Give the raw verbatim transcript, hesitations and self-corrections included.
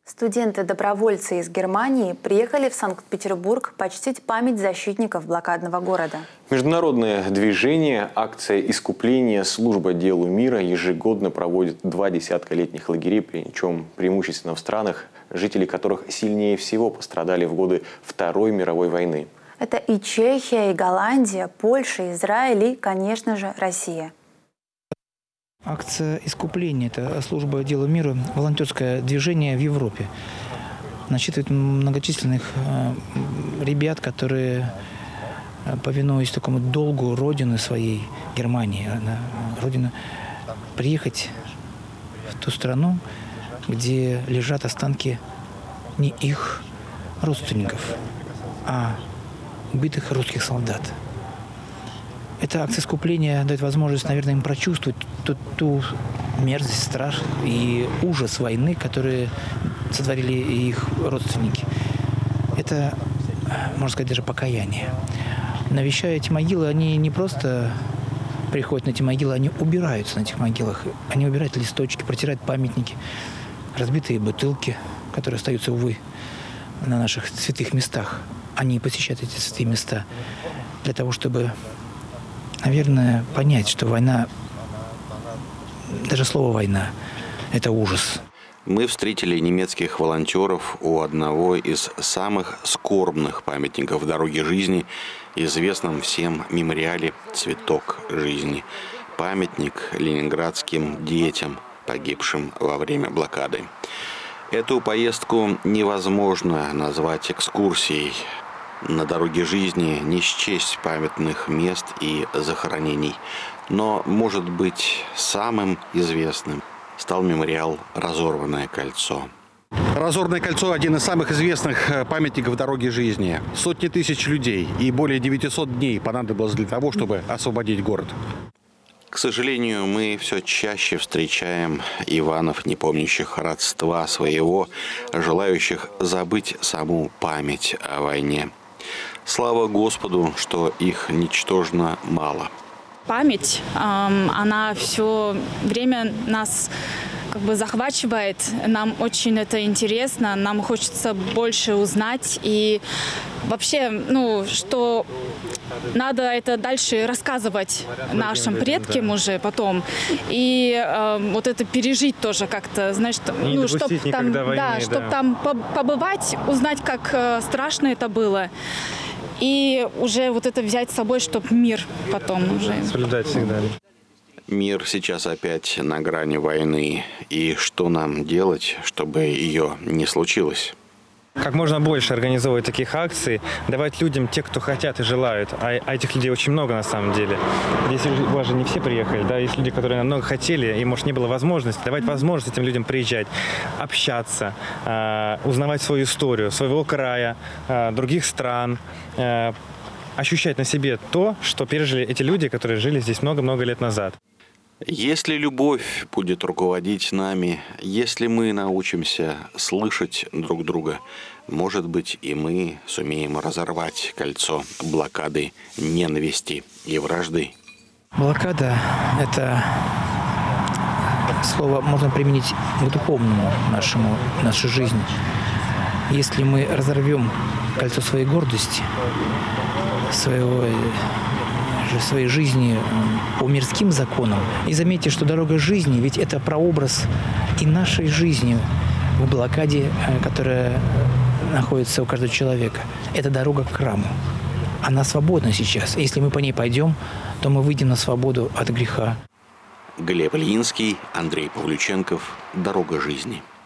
Студенты-добровольцы из Германии приехали в Санкт-Петербург почтить память защитников блокадного города. Международное движение «Акция искупления. Служба делу мира» ежегодно проводит два десятка летних лагерей, причем преимущественно в странах, жители которых сильнее всего пострадали в годы Второй мировой войны. Это и Чехия, и Голландия, Польша, Израиль и, конечно же, Россия. Акция искупления – это служба делу мира, волонтерское движение в Европе. Насчитывает многочисленных ребят, которые, повинуясь такому долгу родины своей, Германии, родина, приехать в ту страну, где лежат останки не их родственников, а убитых русских солдат. Эта акция искупления дает возможность, наверное, им прочувствовать ту, ту мерзость, страх и ужас войны, которые сотворили их родственники. Это, можно сказать, даже покаяние. Навещая эти могилы, они не просто приходят на эти могилы, они убираются на этих могилах. Они убирают листочки, протирают памятники, разбитые бутылки, которые остаются, увы, на наших святых местах. Они посещают эти святые места для того, чтобы, наверное, понять, что война, даже слово «война» – это ужас. Мы встретили немецких волонтеров у одного из самых скорбных памятников дороги жизни, известном всем мемориале «Цветок жизни». Памятник ленинградским детям, погибшим во время блокады. Эту поездку невозможно назвать экскурсией. На дороге жизни не счесть памятных мест и захоронений. Но, может быть, самым известным стал мемориал «Разорванное кольцо». Разорванное кольцо – один из самых известных памятников дороги жизни. Сотни тысяч людей и более девятисот дней понадобилось для того, чтобы освободить город. К сожалению, мы все чаще встречаем Иванов, не помнящих родства своего, желающих забыть саму память о войне. Слава Господу, что их ничтожно мало. Память, она все время нас как бы захвачивает. Нам очень это интересно, нам хочется больше узнать. И вообще, ну, что надо это дальше рассказывать нашим предкам уже потом. И э, вот это пережить тоже как-то, знаешь, ну, чтобы там, войны, да, чтоб да. там побывать, узнать, как э, страшно это было. И уже вот это взять с собой, чтобы мир потом уже. Соблюдать всегда. Мир сейчас опять на грани войны. И что нам делать, чтобы ее не случилось? Как можно больше организовывать таких акций, давать людям, те, кто хотят и желают, а, а этих людей очень много на самом деле. Если у вас же не все приехали, да, есть люди, которые намного хотели, и, может, не было возможности, давать возможность этим людям приезжать, общаться, э, узнавать свою историю, своего края, э, других стран, э, ощущать на себе то, что пережили эти люди, которые жили здесь много-много лет назад. Если любовь будет руководить нами, если мы научимся слышать друг друга, может быть, и мы сумеем разорвать кольцо блокады ненависти и вражды. Блокада – это слово можно применить к духовному нашему, нашей жизни. Если мы разорвем кольцо своей гордости, своего... своей жизни по мирским законам. И заметьте, что дорога жизни, ведь это прообраз и нашей жизни в блокаде, которая находится у каждого человека. Это дорога к храму. Она свободна сейчас. Если мы по ней пойдем, то мы выйдем на свободу от греха. Глеб Ильинский, Андрей Павлюченков. Дорога жизни.